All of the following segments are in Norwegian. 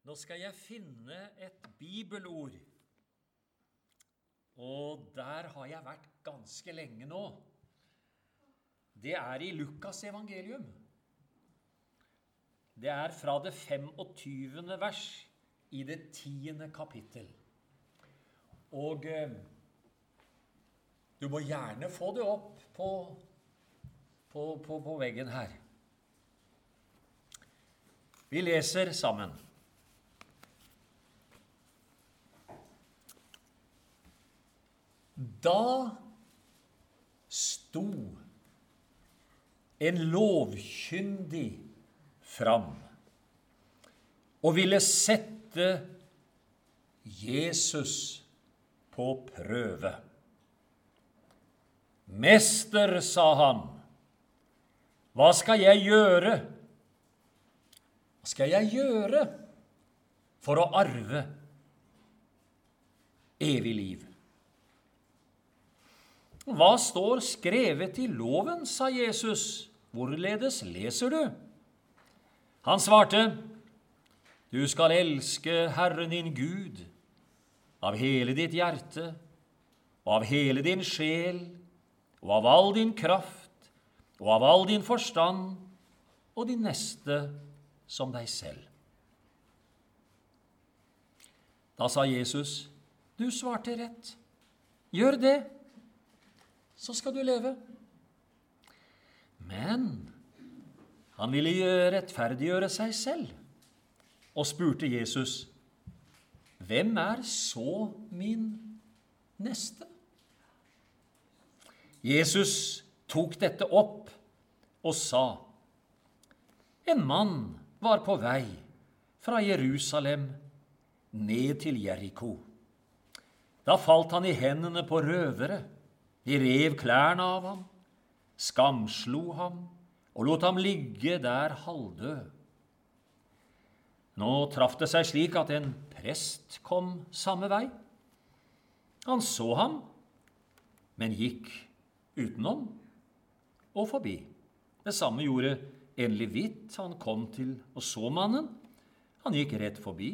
Nå skal jeg finne et bibelord, og der har jeg vært ganske lenge nå. Det er i Lukas evangelium. Det er fra det 25. vers i det 10. kapittel. Og du må gjerne få det opp på veggen her. Vi leser sammen. Da sto en lovkyndig fram og ville sette Jesus på prøve. Mester, sa han, hva skal jeg gjøre? Hva skal jeg gjøre for å arve evig liv? Hva står skrevet i loven, sa Jesus. Hvorledes leser du? Han svarte, du skal elske Herren din Gud av hele ditt hjerte, og av hele din sjel, og av all din kraft, og av all din forstand, og din neste som deg selv. Da sa Jesus, du svarte rett. Gjør det, så skal du leve. Men han ville rettferdiggjøre seg selv, og spurte Jesus, hvem er så min neste? Jesus tok dette opp og sa, en mann var på vei fra Jerusalem ned til Jericho. Da falt han i hendene på røvere. De rev klærne av ham, skamslo ham og lot ham ligge der halvdød. Nå traff det seg slik at en prest kom samme vei. Han så ham, men gikk utenom og forbi. Det samme gjorde en levitt. Han kom til og så mannen. Han gikk rett forbi.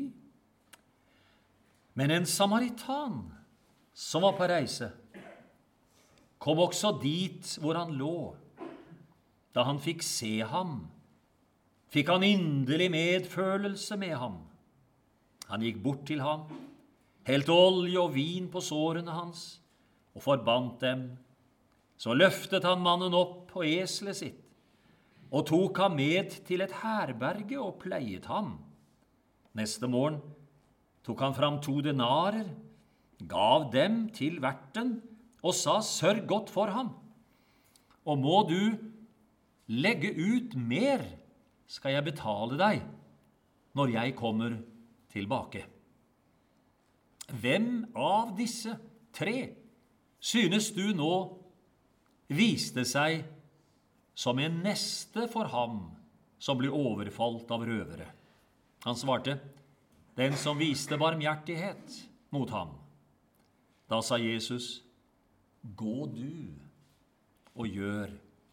Men en samaritan som var på reise, kom også dit hvor han lå. Da han fikk se ham, fikk han inderlig medfølelse med ham. Han gikk bort til ham, helte olje og vin på sårene hans, og forbandt dem. Så løftet han mannen opp på eselet sitt, og tok ham med til et herberge og pleiet ham. Neste morgen tok han fram 2 denarer, gav dem til verten, og sa, sørg godt for ham, og må du legge ut mer, skal jeg betale deg når jeg kommer tilbake. Hvem av disse 3 synes du nå viste seg som en neste for ham som ble overfalt av røvere? Han svarte, den som viste barmhjertighet mot ham. Da sa Jesus, gå du og gjør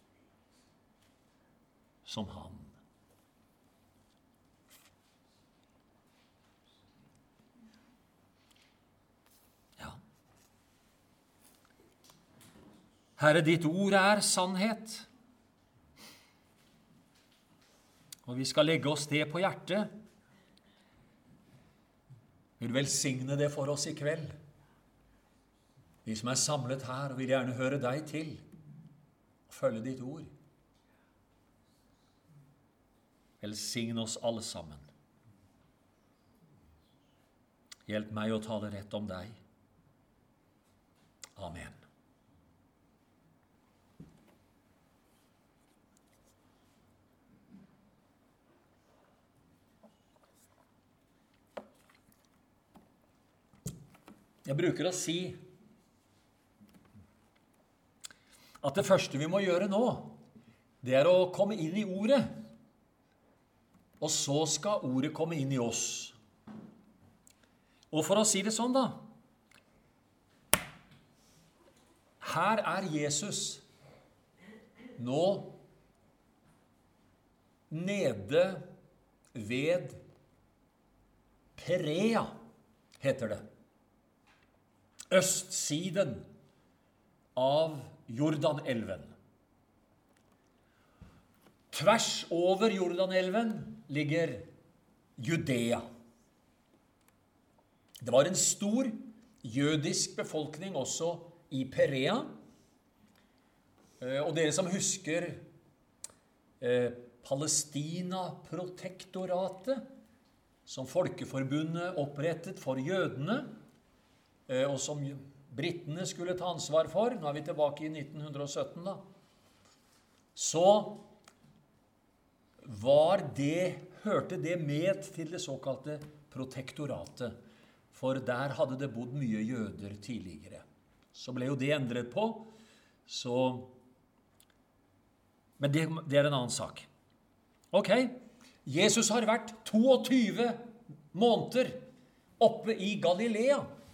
som han. Ja. Herre, ditt ord er sannhet. Og vi skal legge oss det på hjertet. Vil velsigne det for oss i kveld. Vi som er samlet her, vil gjerne høre deg til og følge ditt ord. Velsign oss alle sammen. Hjelp meg å ta det rett om deg. Amen. Jeg bruker å si at det første vi må gjøre nå, det er å komme inn i ordet. Og så skal ordet komme inn i oss. Og for å si det sånn da, her er Jesus nå nede ved Perea heter det. Østsiden av Jordanelven. Tvers over Jordanelven ligger Judea. Det var en stor jødisk befolkning også i Perea. Og dere som husker Palestina-protektoratet, som Folkeforbundet opprettet for jødene, og som brittene skulle ta ansvar for, nå er vi tilbake i 1917 da, så hørte det med til det såkalte protektoratet, for der hadde det bodd mye jøder tidligere. Så ble jo det endret på, men det er en annen sak. Ok, Jesus har vært 22 måneder oppe i Galilea,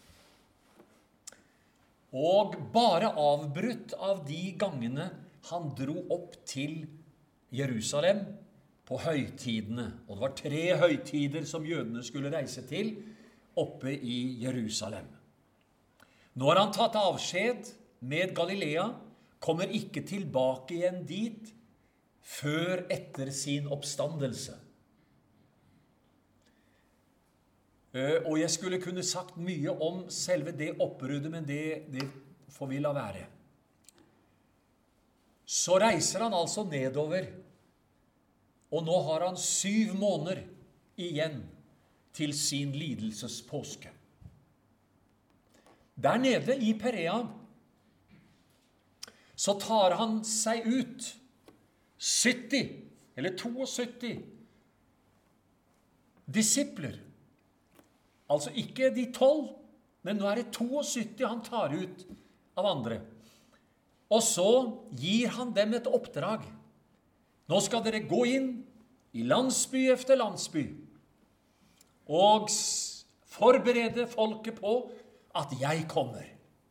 og bare avbrutt av de gangene han dro opp til Jerusalem på høytidene. Og det var 3 høytider som jødene skulle reise til oppe i Jerusalem. Nå har han tatt avskjed med Galilea, kommer ikke tilbake igjen dit før etter sin oppstandelse. Og jeg skulle kunne sagt mye om selve det oppbruddet, men det får vi la være. Så reiser han altså nedover, og nå har han 7 måneder igjen til sin lidelsespåske. Der nede i Perea så tar han seg ut 70 eller 72 disipler. Altså ikke de 12, men nå er det 72 han tar ut av andre. Og så gir han dem et oppdrag. Nå skal dere gå inn i landsby efter landsby og forberede folket på at jeg kommer.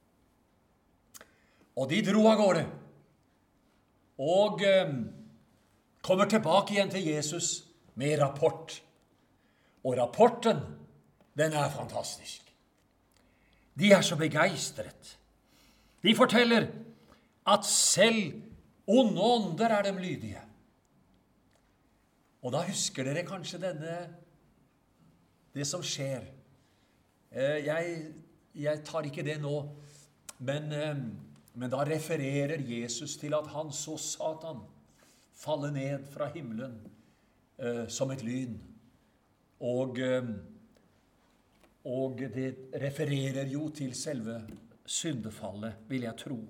Og de dro av gårde og kommer tilbake igjen til Jesus med rapport. Og rapporten, den er fantastisk. De er så begeistret. De forteller at selv onde ånder er dem lydige. Og da husker dere kanskje det som skjer. Jeg tar ikke det nå, men da refererer Jesus til at han så Satan falle ned fra himmelen som et lyn. Og det refererer jo til selve syndefallet, vil jeg tro.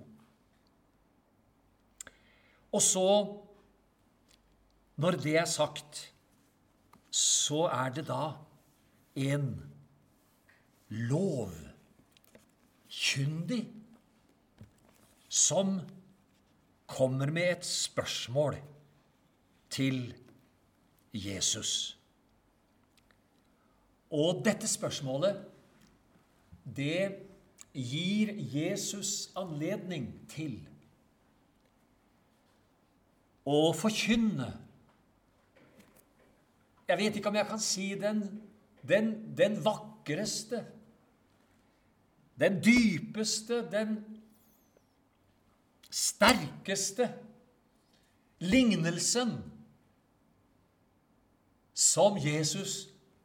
Og så, når det er sagt, så er det da en lovkyndig som kommer med et spørsmål til Jesus. Og dette spørsmålet, det gir Jesus anledning til å forkynne. Jeg vet ikke om jeg kan si den vakreste, den dypeste, den sterkeste lignelsen som Jesus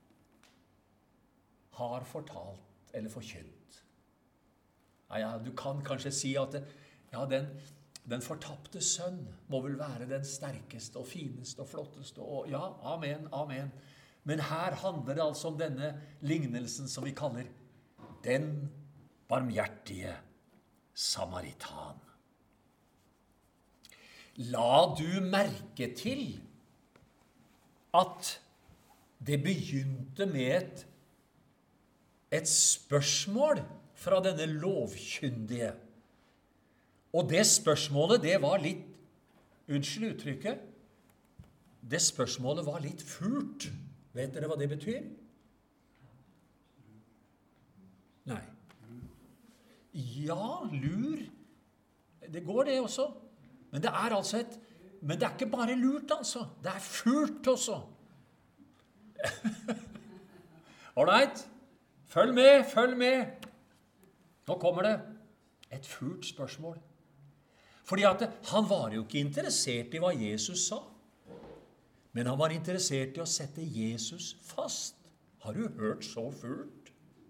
har fortalt eller forkynt. Ja, du kan kanskje si at den fortapte sønn må vel være den sterkeste og fineste og flotteste. Og ja, amen, amen. Men her handler det altså om denne lignelsen som vi kaller den barmhjertige samaritan. La du merke til at det begynte med et spørsmål fra denne lovkyndige. Og det spørsmålet, det var litt, unnskyld uttrykket, det spørsmålet var litt fult. Vet dere hva det betyr? Nei. Ja, lur. Det går det også. Men det er altså men det er ikke bare lurt altså. Det er fult også. Alright, følg med, følg med. Nå kommer det et fult spørsmål. Fordi at han var jo ikke interessert i hva Jesus sa, men han var interessert i å sette Jesus fast. Har du hørt så fult?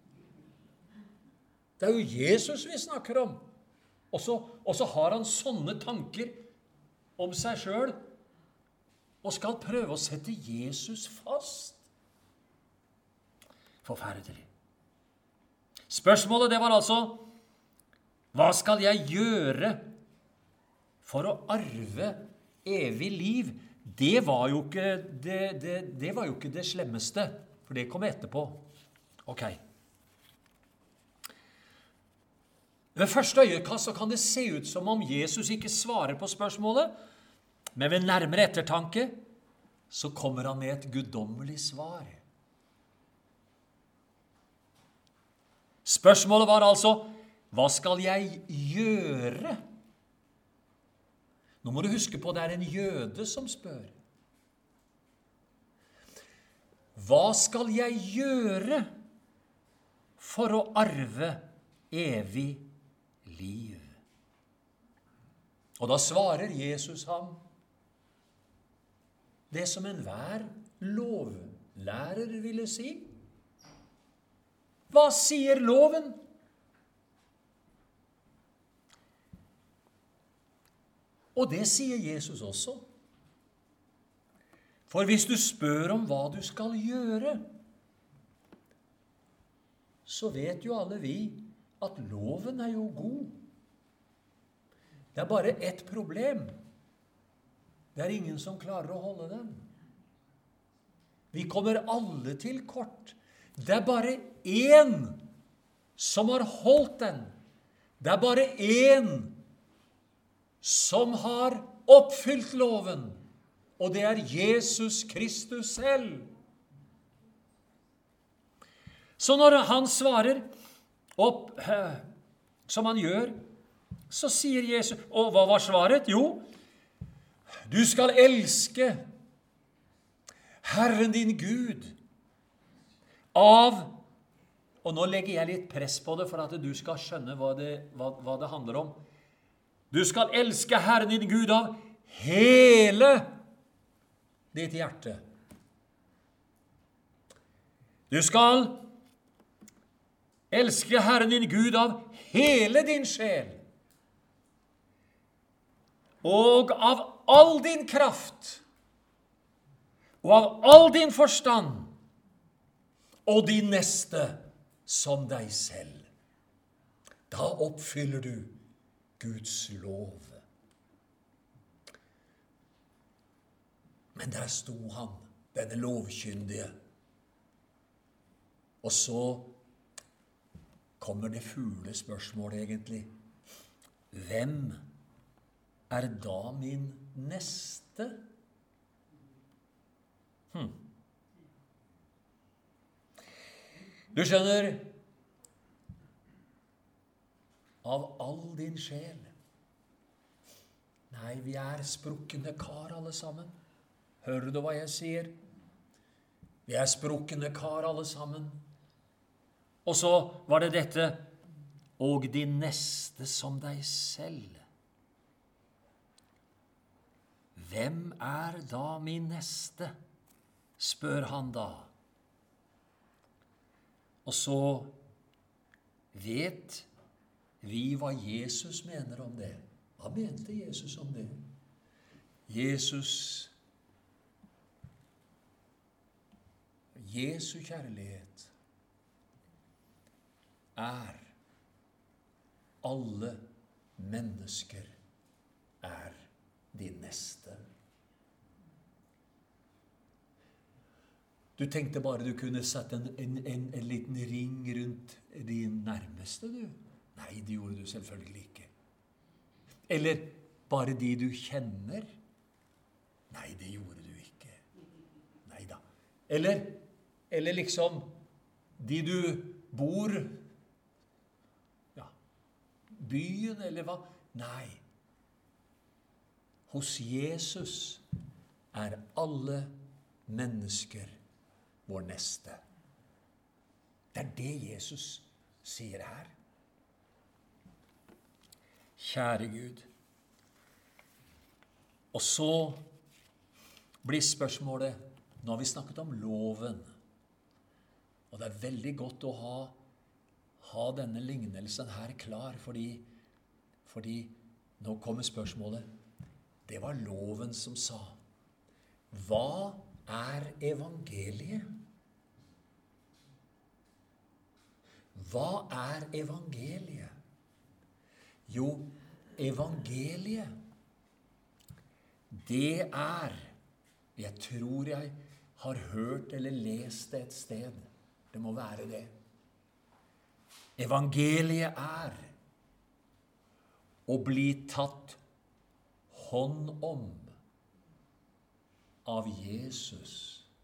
Det er jo Jesus vi snakker om. Og så har han sånne tanker om seg selv, og skal prøve å sette Jesus fast. Forferdelig. Spørsmålet det var altså, hva skal jeg gjøre for å arve evig liv? Det var jo ikke det slemmeste, for det kom etterpå. Ok. Ved første øyekast så kan det se ut som om Jesus ikke svarer på spørsmålet, men ved nærmere ettertanke så kommer han med et guddommelig svar. Spørsmålet var altså, hva skal jeg gjøre? Nå må du huske på, det er en jøde som spør. Hva skal jeg gjøre for å arve evig liv? Og da svarer Jesus ham det som enhver lovlærer ville si. Hva sier loven? Og det sier Jesus også. For hvis du spør om hva du skal gjøre, så vet jo alle vi at loven er jo god. Det er bare ett problem. Det er ingen som klarer å holde den. Vi kommer alle til kort. Det er bare én som har holdt den. Det er bare én som har oppfylt loven, og det er Jesus Kristus selv. Så når han svarer opp, som han gjør, så sier Jesus, og hva var svaret? Jo, du skal elske Herren din Gud av, og nå legger jeg litt press på det for at du skal skjønne hva det handler om. Du skal elske Herren din Gud av hele ditt hjerte. Du skal elske Herren din Gud av hele din sjel, og av all din kraft, og av all din forstand, og din neste som deg selv. Da oppfyller du Guds lov. Men der sto han, denne lovkyndige. Og så kommer det fule spørsmålet egentlig. Hvem er da min neste? Du skjønner, av all din sjel. Nei, vi er sprukkende kar alle sammen. Hører du hva jeg sier? Vi er sprukkende kar alle sammen. Og så var det dette, og din neste som deg selv. Hvem er da min neste? Spør han da. Og så vet vi hva Jesus mener om det. Hva mente Jesus om det? Jesu kjærlighet er alle mennesker er din neste. Du tenkte bare du kunne sette en liten ring rundt din nærmeste, du. Nei, det gjorde du selvfølgelig ikke. Eller bare de du kjenner. Nei, det gjorde du ikke. Neida. Eller liksom de du bor, ja, byen eller hva. Nei. Hos Jesus er alle mennesker vår neste. Det er det Jesus sier her. Kjære Gud. Og så blir spørsmålet, nå har vi snakket om loven, og det er veldig godt å ha denne lignelsen her klar, fordi nå kommer spørsmålet. Det var loven som sa. Hva er evangeliet? Hva er evangeliet? Jo, evangeliet, det er, jeg tror jeg har hørt eller lest det et sted, det må være det. Evangeliet er å bli tatt hånd om av Jesus.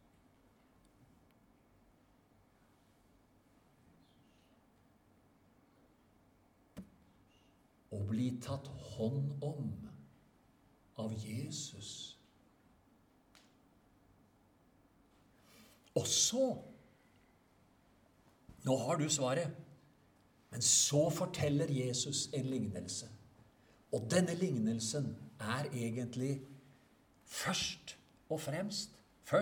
Å bli tatt hånd om av Jesus. Og så, nå har du svaret, men så forteller Jesus en lignelse. Og denne lignelsen er egentlig først og fremst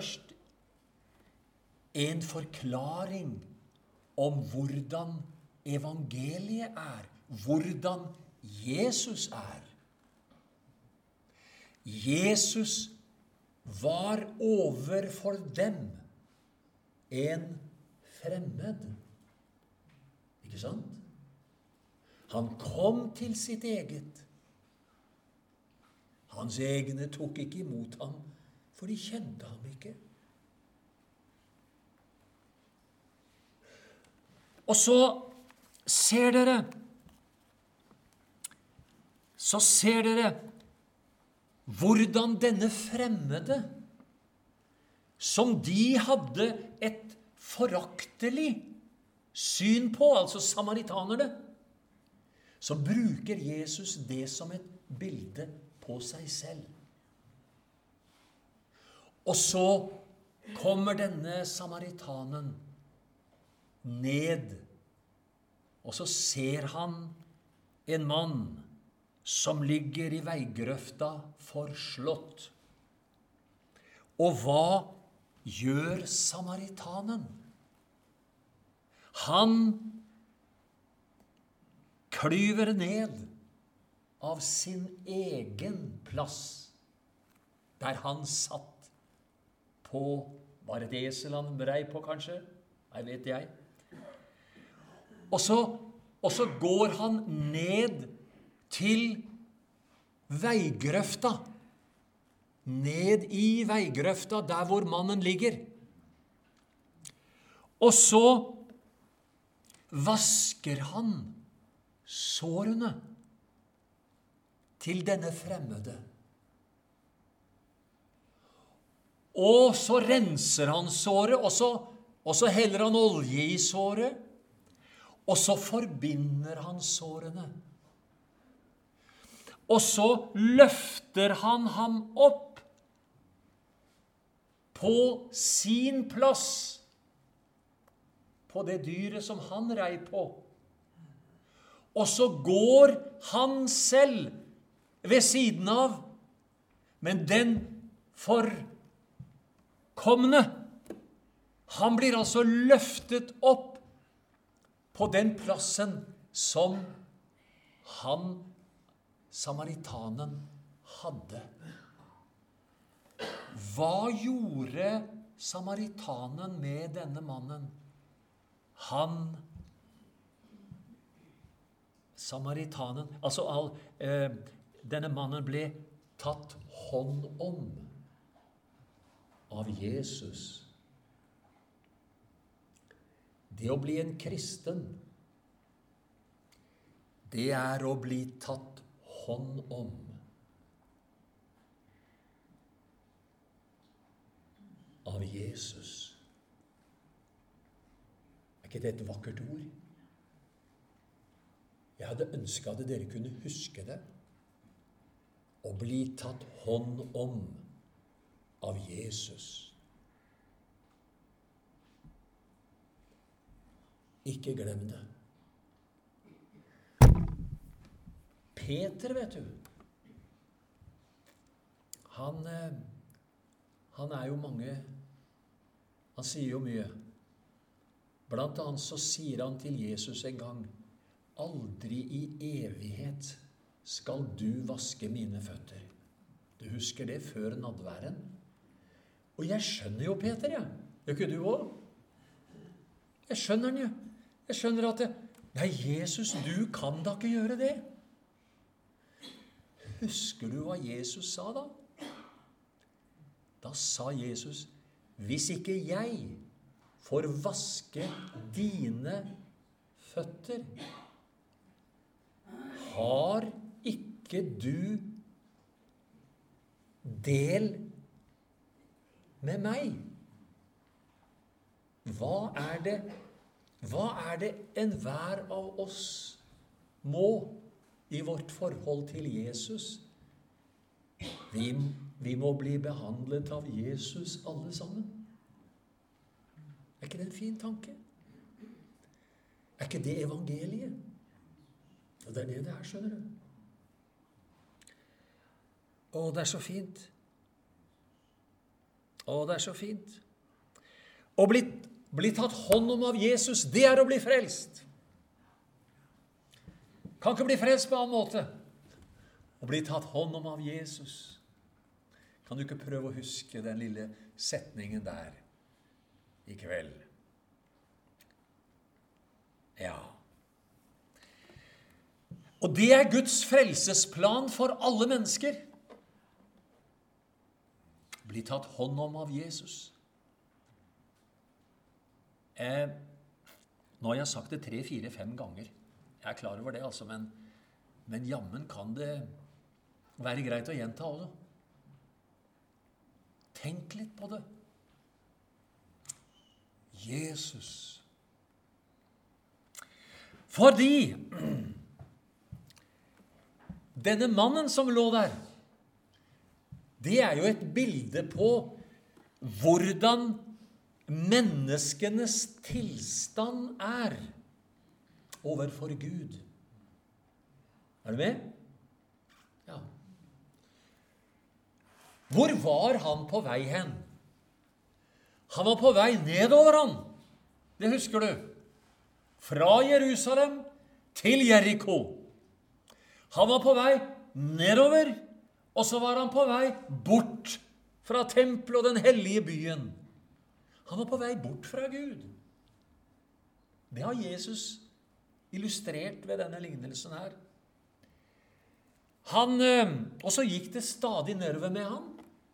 en forklaring om hvordan evangeliet er, hvordan Jesus er. Jesus var overfor dem en fremmed. Ikke sant? Han kom til sitt eget. Hans egne tok ikke imot ham, for de kjente ham ikke. Og så ser dere hvordan denne fremmede, som de hadde et foraktelig syn på, altså samaritanerne, så bruker Jesus det som et bilde på seg selv. Og så kommer denne samaritanen ned, og så ser han en mann som ligger i veigrøfta forslått. Og hva gjør samaritanen? Han klyver ned av sin egen plass, der han satt på, var det et esel han brei på kanskje? Nei, vet jeg. Og så går han ned til veigrøfta, ned i veigrøfta, der hvor mannen ligger. Og så vasker han sårene til denne fremmede. Og så renser han såret, og så heller han olje i såret, og så forbinder han sårene. Og så løfter han ham opp på sin plass, på det dyret som han rei på. Og så går han selv ved siden av, men den forkomne, han blir altså løftet opp på den plassen som han, samaritanen, hadde. Hva gjorde samaritanen med denne mannen? Samaritanen, denne mannen ble tatt hånd om av Jesus. Det å bli en kristen, det er å bli tatt hånd om av Jesus. Er ikke det et vakkert ord? Jeg hadde ønsket at dere kunne huske det. Å bli tatt hånd om av Jesus. Ikke glem det. Peter, vet du, han er jo mange, han sier jo mye. Blant annet så sier han til Jesus en gang, aldri i evighet skal du vaske mine føtter. Du husker det før nadværen? Og jeg skjønner jo Peter, jeg. Gjør ikke du også? Jeg skjønner den jo. Jeg skjønner at nei, Jesus, du kan da ikke gjøre det. Husker du hva Jesus sa da? Da sa Jesus, hvis ikke jeg får vaske dine føtter, har ikke du del med meg? Hva er det enhver av oss må i vårt forhold til Jesus? Vi må bli behandlet av Jesus alle sammen. Er ikke det en fin tanke? Er ikke det evangeliet? Og det er det her, skjønner du. Å, det er så fint. Å, det er så fint. Å bli tatt hånd om av Jesus, det er å bli frelst. Kan ikke bli frelst på en annen måte. Å bli tatt hånd om av Jesus. Kan du ikke prøve å huske den lille setningen der i kveld? Ja. Og det er Guds frelsesplan for alle mennesker. Bli tatt hånd om av Jesus. Nå har jeg sagt det 3, 4, 5 ganger. Jeg er klar over det, altså, men jammen kan det være greit å gjenta også. Tenk litt på det. Jesus. Fordi denne mannen som lå der, det er jo et bilde på hvordan menneskenes tilstand er overfor Gud. Er du med? Ja. Hvor var han på vei hen? Han var på vei nedover han. Det husker du. Fra Jerusalem til Jericho. Han var på vei nedover, og så var han på vei bort fra tempelet og den hellige byen. Han var på vei bort fra Gud. Det har Jesus illustrert ved denne lignelsen her. Og så gikk det stadig nedover med han.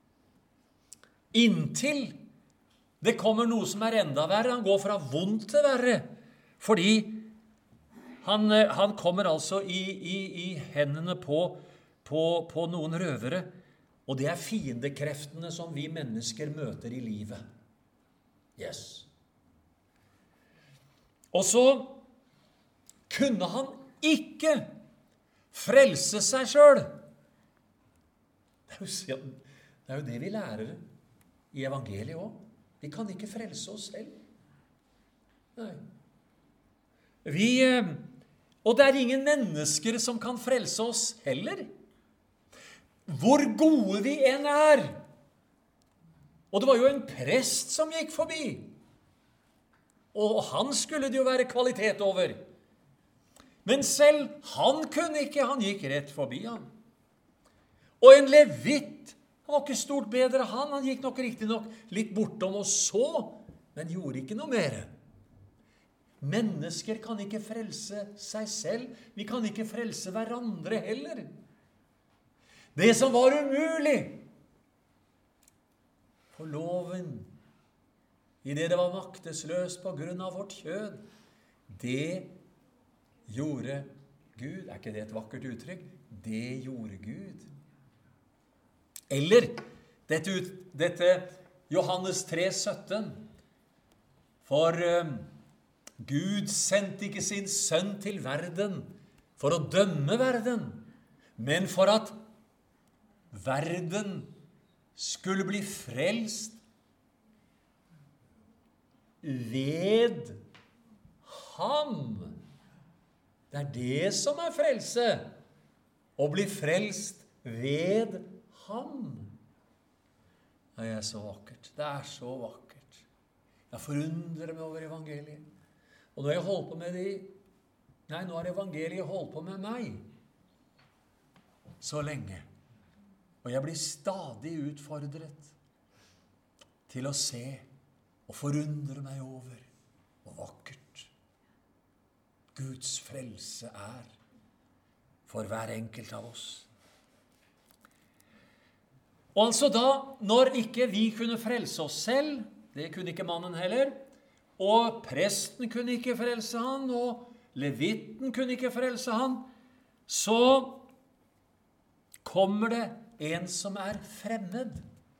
Inntil det kommer noe som er enda verre. Han går fra vondt til verre. Fordi han kommer altså i hendene på noen røvere. Og det er fiendekreftene som vi mennesker møter i livet. Yes. Og så kunne han ikke frelse seg selv. Det er jo det vi lærer i evangeliet også. Vi kan ikke frelse oss selv. Nei. Og det er ingen mennesker som kan frelse oss heller. Hvor gode vi enn er. Og det var jo en prest som gikk forbi. Og han skulle det jo være kvalitet over. Men selv han kunne ikke, han gikk rett forbi han. Og en levitt, han var ikke stort bedre han gikk nok riktig nok litt bortom og så, men gjorde ikke noe mer. Mennesker kan ikke frelse seg selv, vi kan ikke frelse hverandre heller. Det som var umulig for loven, i det var maktesløst på grunn av vårt kjød, det gjorde Gud. Er ikke det et vakkert uttrykk? Det gjorde Gud. Eller dette Johannes 3,17. For Gud sendte ikke sin sønn til verden for å dømme verden, men for at verden skulle bli frelst ved ham. Det det som frelse. Å bli frelst ved ham. Det så vakkert. Det så vakkert. Jeg forundrer meg over evangeliet. Og når jeg holdt på med nå har evangeliet holdt på med meg så lenge. Og jeg blir stadig utfordret til å se og forundre meg over hvor vakkert Guds frelse for hver enkelt av oss. Og altså da, når ikke vi kunne frelse oss selv, det kunne ikke mannen heller, og presten kunne ikke frelse han, og levitten kunne ikke frelse han, så kommer det en som fremmed.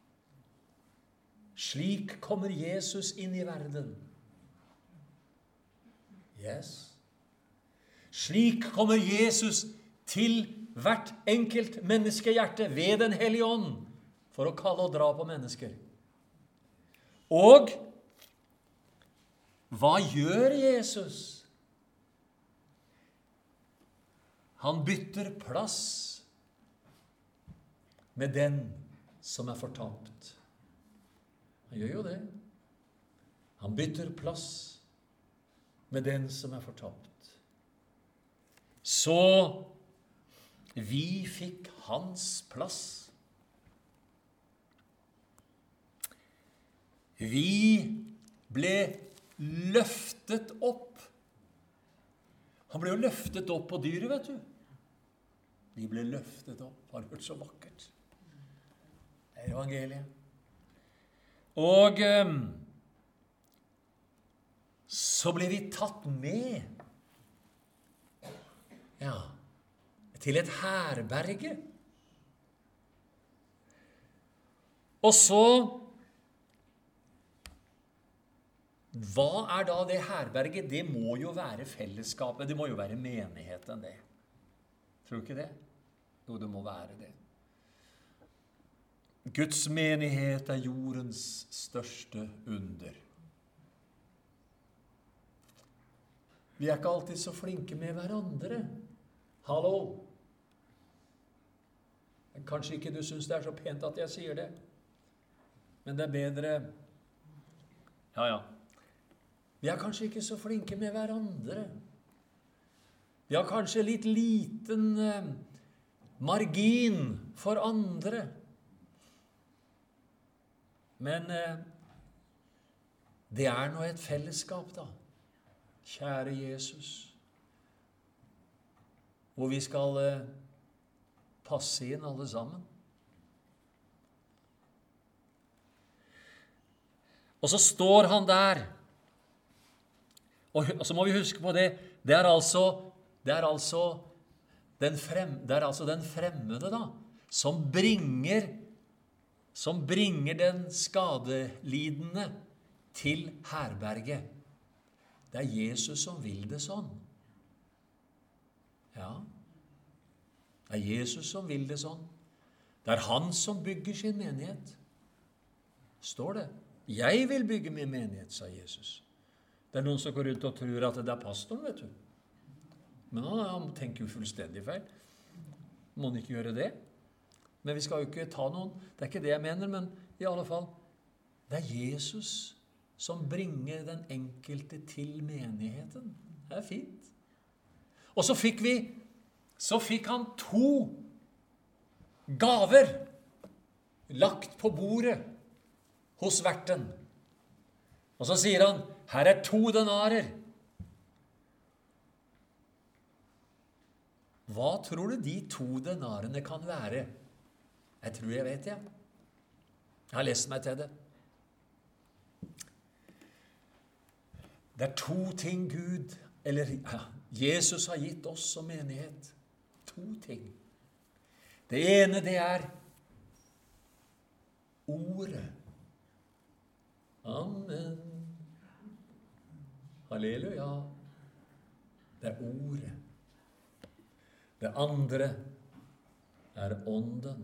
Slik kommer Jesus inn i verden. Yes. Slik kommer Jesus til hvert enkelt menneskehjerte ved den hellige ånd, for å kalle og dra på mennesker. Og hva gjør Jesus? Han bytter plass med den som fortapt. Han gjør jo det. Han bytter plass med den som fortapt. Så vi fikk hans plass. Vi ble løftet opp. Han ble jo løftet opp på dyret, vet du. Vi ble løftet opp. Har du hørt så vakkert? Det evangeliet. Og så ble vi tatt med til et herberge. Og så hva da det herberget? Det må jo være fellesskapet, det må jo være menigheten det. Tror du ikke det? Jo, det må være det. Guds menighet jordens største under. Vi ikke alltid så flinke med hverandre. Hallo! Kanskje ikke du synes det så pent at jeg sier det, men det bedre. Ja. Vi kanskje ikke så flinke med hverandre. Vi har kanskje litt liten margin for andre. Men det nå et fellesskap da. Kjære Jesus. Hvor vi skal passe inn alle sammen. Og så står han der. Og så må vi huske på det. Det altså den fremmede da, som bringer den skadelidende til herberget. Det Jesus som vil det sånn. Ja. Det Jesus som vil det sånn. Det han som bygger sin menighet. Står det. Jeg vil bygge min menighet, sa Jesus. Det noen som går ut og tror at det pastoren, vet du. Men han tenker jo fullstendig feil. Må han ikke gjøre det? Men vi skal jo ikke ta noen. Det ikke det jeg mener, men i alle fall. Det Jesus som bringer den enkelte til menigheten. Det fint. Og så fikk han 2 gaver lagt på bordet hos verten. Og så sier han, her 2 denarer. Hva tror du de 2 denarene kan være? Jeg tror jeg vet, ja. Jeg har lest meg til det. Det 2 ting Jesus har gitt oss som menighet. 2 ting. Det ene, det ordet. Amen. Halleluja. Det ordet. Det andre ånden.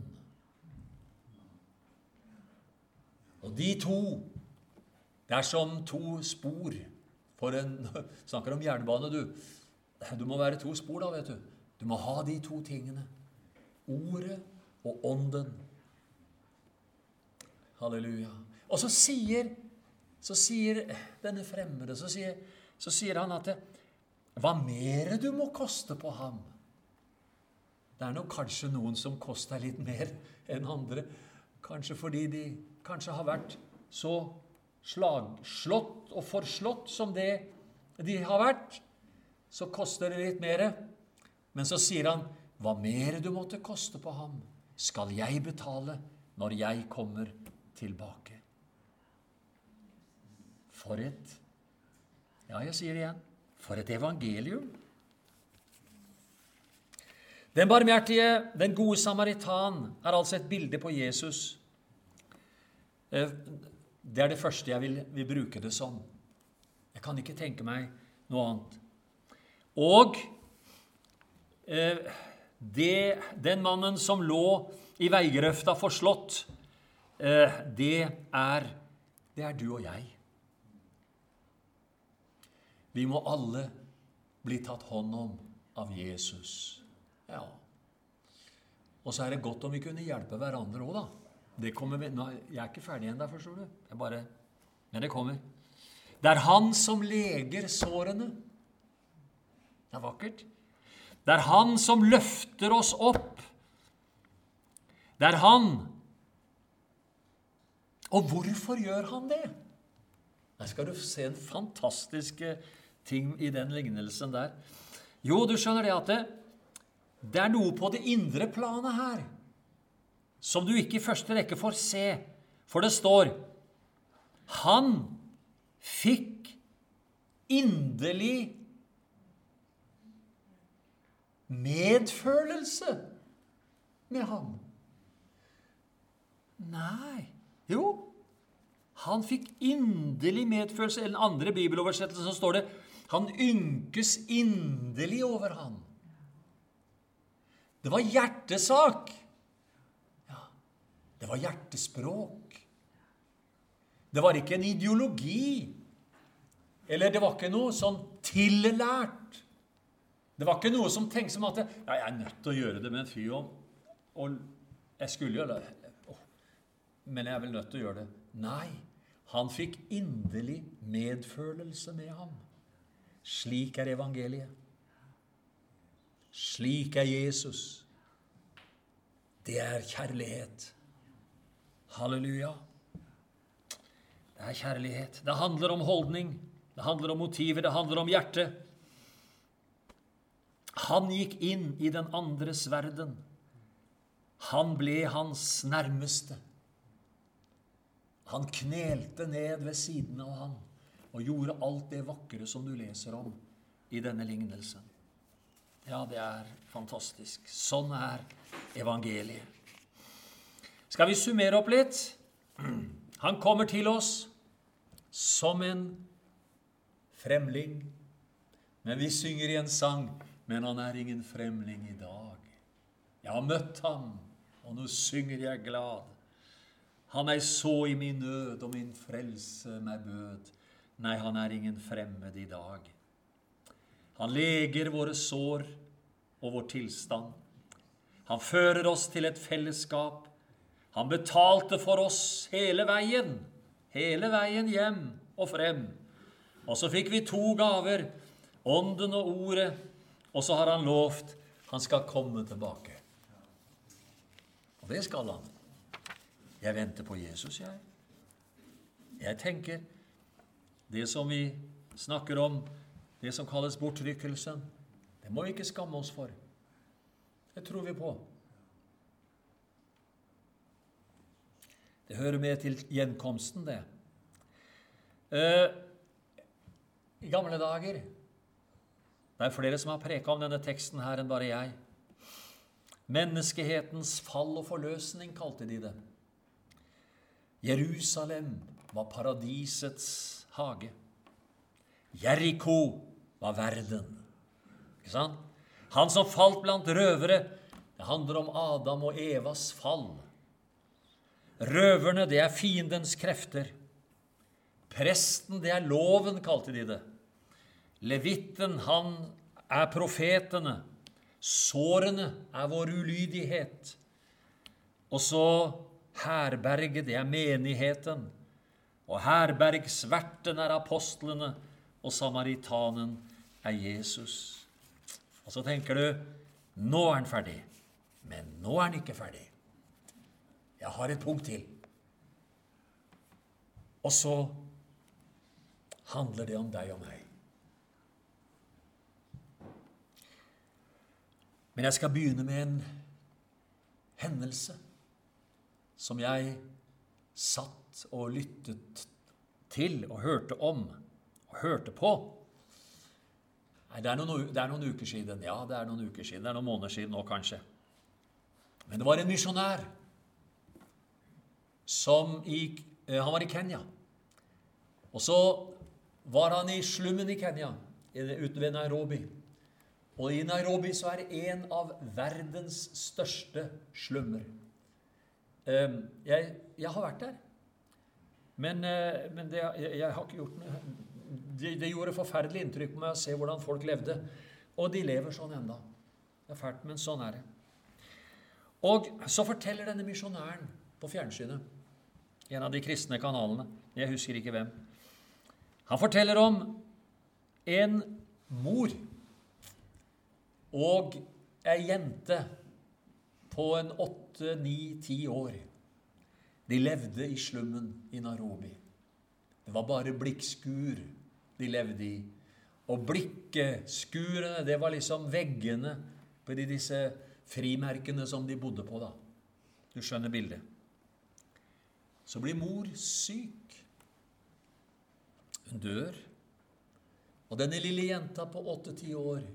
Og de 2, det som 2 spor Snakker om jernbane, du. Du må være 2 spor da, vet du. Du må ha de 2 tingene. Ordet og ånden. Halleluja. Og så sier denne fremmede, så sier han at hva mer du må koste på ham. Det nok kanskje noen som koster litt mer enn andre. Kanskje fordi de kanskje har vært så slagslått og forslått som det de har vært. Så koster det litt mer. Men så sier han, hva mer du måtte koste på ham, skal jeg betale når jeg kommer tilbake. Jeg sier det igjen, for et evangelium. Den barmhjertige, den gode samaritan, altså et bilde på Jesus. Det det første jeg vil bruke det som. Jeg kan ikke tenke meg noe annet. Og den mannen som lå i veigrøfta forslått, det er du og jeg. Vi må alle bli tatt hånd om av Jesus. Ja. Og så det godt om vi kunne hjelpe hverandre også, da. Det kommer vi. Nå, jeg ikke ferdig ennå, forstår du. Men det kommer. Det han som leger sårene. Det vakkert. Det han som løfter oss opp. Det han. Og hvorfor gjør han det? Der skal du se en fantastisk ting i den lignelsen der. Jo, du skjønner det at det noe på det indre planet her som du ikke i første rekke får se, for det står han fikk inderlig medfølelse med ham. Nei, jo, han fikk inderlig medfølelse. I den andre bibeloversettelsen så står det han ynkes inderlig over ham. Det var hjertesak. Ja, det var hjertespråk. Det var ikke en ideologi. Eller det var ikke noe sånn tillært. Det var ikke noe som tenkte som at jeg nødt til å gjøre det med en fyr og jeg skulle gjøre det. Men jeg vel nødt til å gjøre det. Nei, han fikk inderlig medfølelse med ham. Slik evangeliet. Slik Jesus. Det kjærlighet. Halleluja. Det kjærlighet. Det handler om holdning. Det handler om motiver. Det handler om hjerte. Han gikk inn i den andres verden. Han ble hans nærmeste. Han knelte ned ved siden av han og gjorde alt det vakre som du leser om i denne lignelsen. Ja, det fantastisk. Sånn evangeliet. Skal vi summere opp litt? Han kommer til oss som en fremling. Men vi synger i en sang, men han ingen fremling i dag. Jeg har møtt ham, og nå synger jeg glad. Han så i min nød, og min frelse meg bød. Nei, han ingen fremmed i dag. Han leger våre sår og vår tilstand. Han fører oss til et fellesskap. Han betalte for oss hele veien hjem og frem. Og så fikk vi 2 gaver, ånden og ordet, og så har han lovt, han skal komme tilbake. Og det skal han. Jeg venter på Jesus, jeg. Jeg tenker, det som vi snakker om, det som kalles bortrykkelsen, det må vi ikke skamme oss for. Det tror vi på. Det hører med til gjenkomsten, det. I gamle dager, det flere som har preket om denne teksten her enn bare jeg. Menneskehetens fall og forløsning kalte de det. Jerusalem var paradisets hage. Jericho var verden. Ikke sant? Han som falt blant røvere, det handler om Adam og Evas fall. Røverne, det fiendens krefter. Presten, det loven, kalte de det. Levitten, han profetene. Sårene vår ulydighet. Og så herberget, det menigheten. Og herbergsverten apostlene, og samaritanen Jesus. Og så tenker du, nå han ferdig. Men nå han ikke ferdig. Jeg har et punkt til. Og så handler det om deg og meg. Men jeg skal begynne med en hendelse som jeg satt og lyttet til og hørte om og hørte på. Nei, det er noen uker siden. Ja, det er noen uker siden. Det er noen måneder siden nå, kanskje. Men det var en misjonær som han var i Kenya. Og så var han i slummen i Kenya, ute ved Nairobi. Og i Nairobi så det en av verdens største slummer. Jeg har vært der, men jeg har ikke gjort noe. Det gjorde forferdelig inntrykk på meg å se hvordan folk levde, og de lever sånn enda. Det fælt, men sånn det. Og så forteller denne misjonæren på fjernsynet, en av de kristne kanalene, jeg husker ikke hvem. Han forteller om en mor og en jente på en 8, 9, 10 år. De levde i slummen i Nairobi. Det var bare blikkskur de levde i. Og blikkeskurene, det var liksom veggene på disse frimerkene som de bodde på da. Du skjønner bildet. Så blir mor syk. Hun dør. Og denne lille jenta på 8-10 år,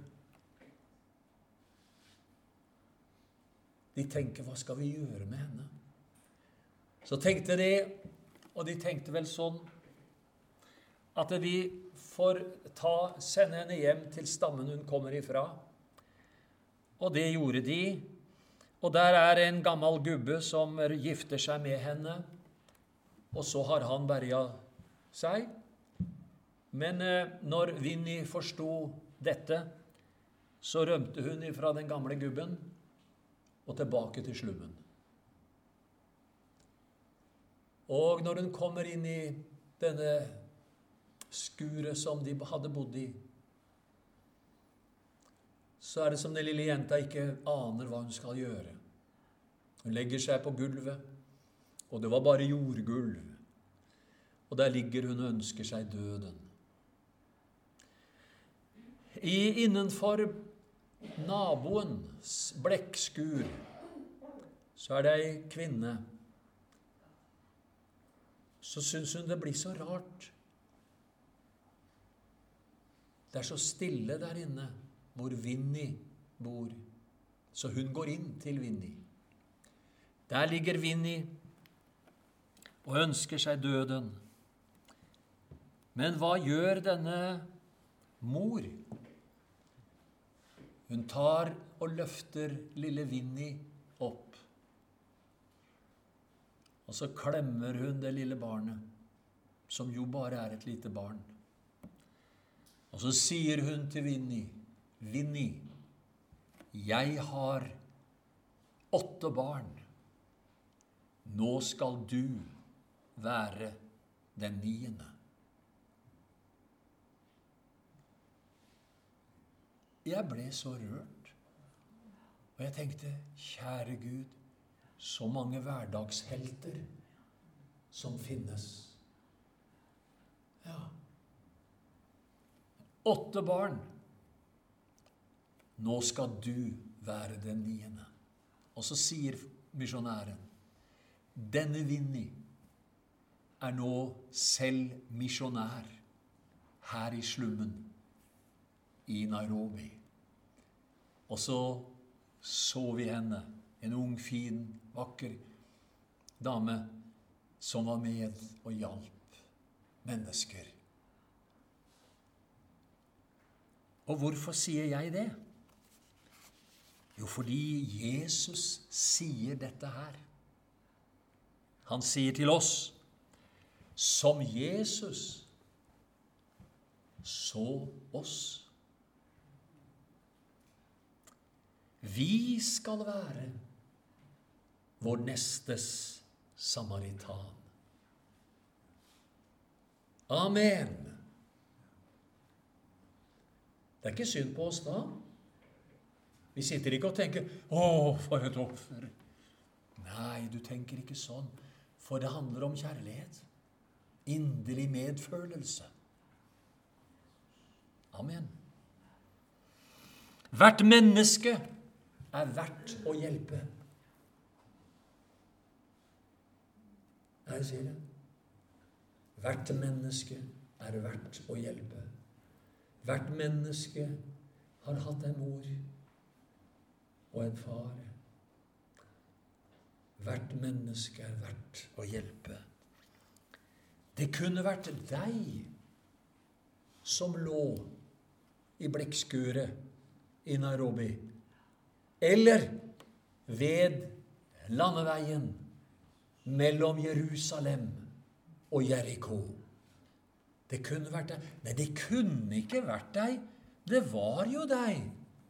de tenker, hva skal vi gjøre med henne? Så tenkte de, og de tenkte vel sånn, at vi får sende henne hjem til stammen hun kommer ifra. Og det gjorde de. Og der en gammel gubbe som gifter seg med henne, og så har han berget seg. Men når Winnie forstod dette, så rømte hun ifra den gamle gubben og tilbake til slummen. Og når hun kommer inn i denne skuret som de hadde bodd i, så det som den lille jenta ikke aner hva hun skal gjøre. Hun legger seg på gulvet, og det var bare jordgulv. Og der ligger hun og ønsker seg døden. Innenfor naboens blekkskur så det en kvinne. Så synes hun det blir så rart. Det så stille der inne hvor Winnie bor. Så hun går inn til Winnie. Der ligger Winnie og ønsker seg døden. Men hva gjør denne mor? Hun tar og løfter lille Winnie opp. Og så klemmer hun det lille barnet, som jo bare et lite barn. Og så sier hun til Winnie, Winnie, jeg har 8 barn. Nå skal du være den 9. Jeg ble så rørt, og jeg tenkte, kjære Gud, så mange hverdagshelter som finnes. Ja. 8 barn. Nå skal du være den 9. Og så sier misjonæren, denne Winnie nå selv misjonær her i slummen i Nairobi. Og så vi henne, en ung, fin, vakker dame som var med og hjalp mennesker. Og hvorfor sier jeg det? Jo, fordi Jesus sier dette her. Han sier til oss, som Jesus så oss. Vi skal være vår nestes samaritan. Amen. Det er ikke synd på oss da. Vi sitter ikke og tenker, for et offer. Nei, du tenker ikke sånn, for det handler om kjærlighet. Inderlig medfølelse. Amen. Hvert menneske er verdt å hjelpe. Jeg sier det. Hvert menneske er verdt å hjelpe. Hvert menneske har hatt en mor og en far. Hvert menneske er verdt å hjelpe. Det kunne vært deg som lå i blekkskuret i Nairobi, eller ved landeveien mellom Jerusalem og Jericho. Det kunne vært deg. Nei, det kunne ikke vært deg. Det var jo deg.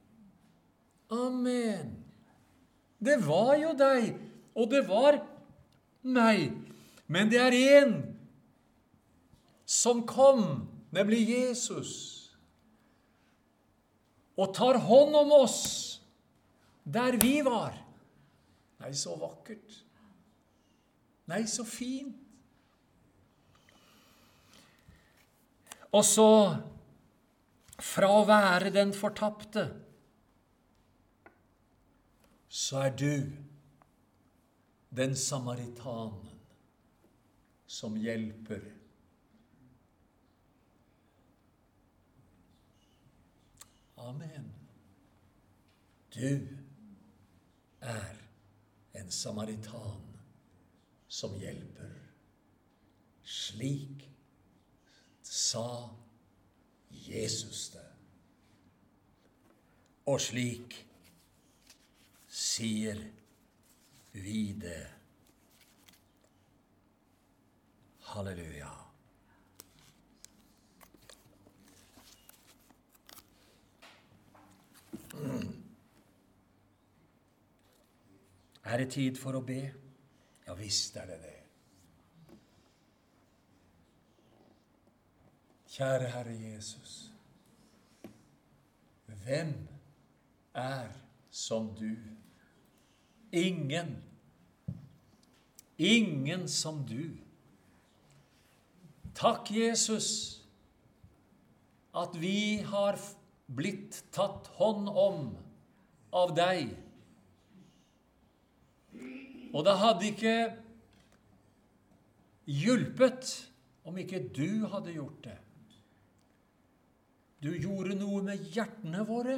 Amen. Det var jo deg, og det var meg. Men det er en som kom, nemlig Jesus, og tar hånd om oss der vi var. Nei, så vakkert. Nei, så fint. Og så, fra å være den fortapte, så er du den samaritanen som hjelper. Amen. Du er en samaritan som hjelper. Slik sa Jesus det. Og slik sier vi det. Halleluja. Er det tid for å be? Ja, visst er det det. Kjære Herre Jesus, hvem er som du? Ingen som du. Takk, Jesus, at vi har blitt tatt hånd om av deg. Og det hadde ikke hjulpet om ikke du hadde gjort det. Du gjorde noe med hjertene våre,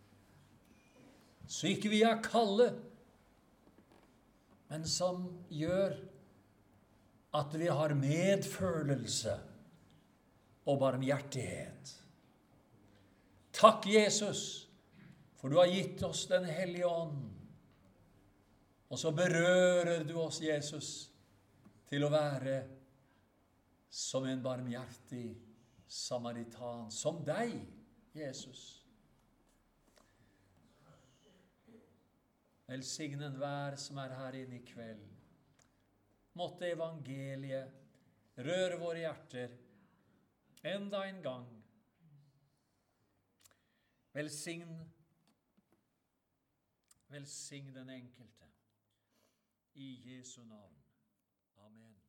så ikke vi er kalde, men som gjør at vi har medfølelse og barmhjertighet. Takk, Jesus, for du har gitt oss den hellige ånd. Og så berører du oss, Jesus, til å være som en barmhjertig samaritan, som deg, Jesus. Velsigne enhver som er her inne i kveld. Måtte evangeliet røre våre hjerter enda en gang. Velsign den enkelte. I Jesu navn. Amen.